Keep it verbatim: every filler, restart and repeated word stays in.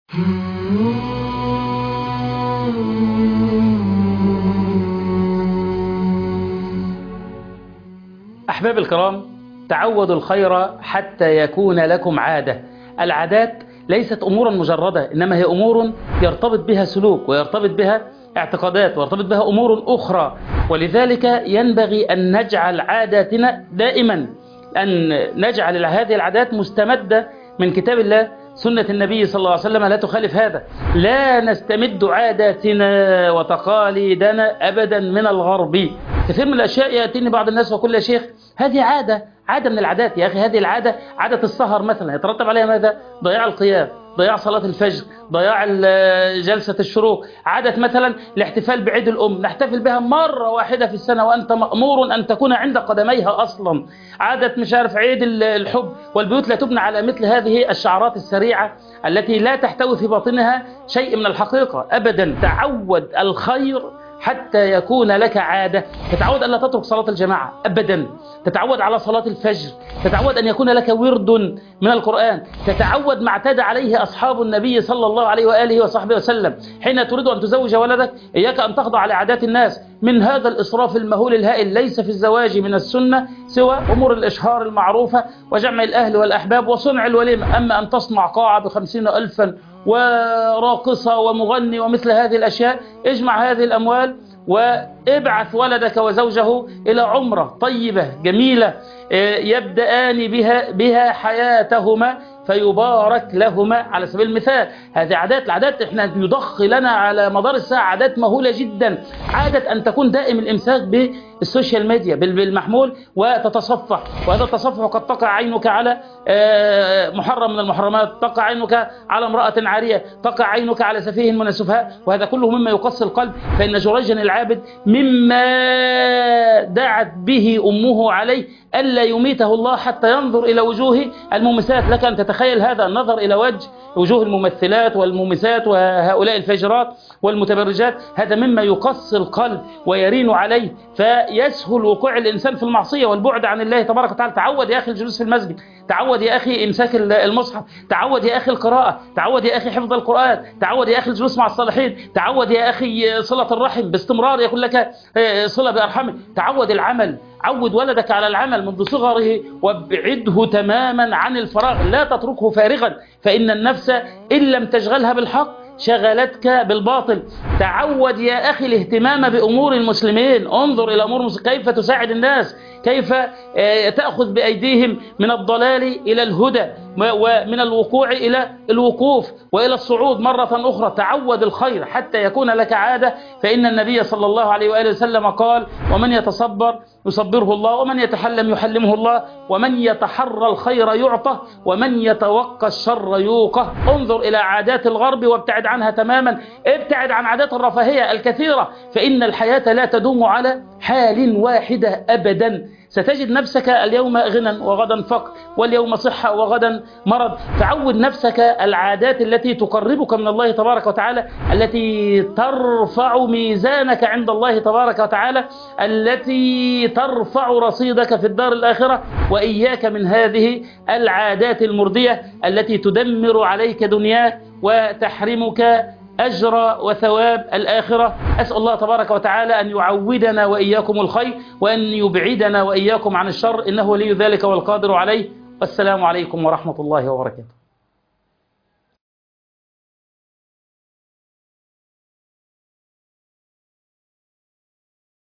أحباب الكرام، تعودوا الخير حتى يكون لكم عادة. العادات ليست أمورا مجردة، إنما هي أمور يرتبط بها سلوك ويرتبط بها اعتقادات ويرتبط بها أمور أخرى. ولذلك ينبغي أن نجعل عاداتنا دائما، أن نجعل هذه العادات مستمدة من كتاب الله، سنة النبي صلى الله عليه وسلم لا تخالف هذا. لا نستمد عاداتنا وتقاليدنا أبدا من الغرب. كثير من الأشياء يأتيني بعض الناس وكل يا شيخ هذه عادة عادة من العادات. يا أخي هذه العادة عادة السهر مثلا، يترتب عليها ماذا؟ ضياع القيام، ضياع صلاة الفجر، ضياع جلسة الشروق. عادة مثلا الاحتفال بعيد الأم، نحتفل بها مرة واحدة في السنة وأنت مأمور أن تكون عند قدميها أصلا. عادة مش عارف عيد الحب، والبيوت لا تبنى على مثل هذه الشعارات السريعة التي لا تحتوي في باطنها شيء من الحقيقة أبدا. تعود الخير حتى يكون لك عادة. تتعود أن لا تترك صلاة الجماعة أبدا، تتعود على صلاة الفجر، تتعود أن يكون لك ورد من القرآن، تتعود ما اعتاد عليه أصحاب النبي صلى الله عليه وآله وصحبه وسلم. حين تريد أن تزوج ولدك إياك أن تخضع لعادات الناس من هذا الإسراف المهول الهائل. ليس في الزواج من السنة سوى أمور الإشهار المعروفة وجمع الأهل والأحباب وصنع الوليمة. أما أن تصنع قاعة بخمسين ألفا وراقصة ومغني ومثل هذه الأشياء، اجمع هذه الأموال وابعث ولدك وزوجه إلى عمرة طيبة جميلة يبدأان بها, بها حياتهما فيبارك لهما على سبيل المثال. هذه عادات. العادات احنا يضخ لنا على مدار الساعة عادات مهولة جدا. عادة أن تكون دائم الإمساك بالسوشيال ميديا بالمحمول وتتصفح، وهذا التصفح قد تقع عينك على محرم من المحرمات، تقع عينك على امرأة عارية، تقع عينك على سفيه من السفهاء، وهذا كله مما يقسي القلب. فإن جريجا العابد مما دعت به أمه عليه ألا يميته الله حتى ينظر إلى وجوه الممثلات. لك أن تتخيل هذا النظر إلى وجه وجوه الممثلات والممثلات وهؤلاء الفجرات والمتبرجات، هذا مما يقسي القلب ويرين عليه، فيسهل وقوع الإنسان في المعصية والبعد عن الله تبارك وتعالى. تعود يا أخي الجلوس في المسجد، تعود يا أخي إمساك المصحف، تعود يا أخي القراءة، تعود يا أخي حفظ القرآن، تعود يا أخي الجلوس مع الصالحين، تعود يا أخي صلة الرحم باستمرار يكون لك صلة بأرحمه، تعود العمل. عود ولدك على العمل منذ صغره وابعده تماما عن الفراغ، لا تتركه فارغا، فإن النفس إن لم تشغلها بالحق شغلتك بالباطل. تعود يا أخي الاهتمام بأمور المسلمين، انظر إلى أمور المسلمين، كيف تساعد الناس، كيف تأخذ بأيديهم من الضلال إلى الهدى ومن الوقوع إلى الوقوف وإلى الصعود مرة أخرى. تعود الخير حتى يكون لك عادة، فإن النبي صلى الله عليه وآله وسلم قال: ومن يتصبر يصبره الله، ومن يتحلم يحلمه الله، ومن يتحرى الخير يعطه، ومن يتوقى الشر يوقه. انظر إلى عادات الغرب وابتعد عنها تماما، ابتعد عن عادات الرفاهية الكثيرة، فإن الحياة لا تدوم على حال واحدة أبدا. ستجد نفسك اليوم غنى وغدا فقر، واليوم صحة وغدا مرض. تعود نفسك العادات التي تقربك من الله تبارك وتعالى، التي ترفع ميزانك عند الله تبارك وتعالى، التي ترفع رصيدك في الدار الآخرة. وإياك من هذه العادات المردية التي تدمر عليك دنياك وتحرمك أجر وثواب الآخرة. أسأل الله تبارك وتعالى أن يعودنا وإياكم الخير، وأن يبعدنا وإياكم عن الشر، إنه ولي ذلك والقادر عليه. والسلام عليكم ورحمة الله وبركاته.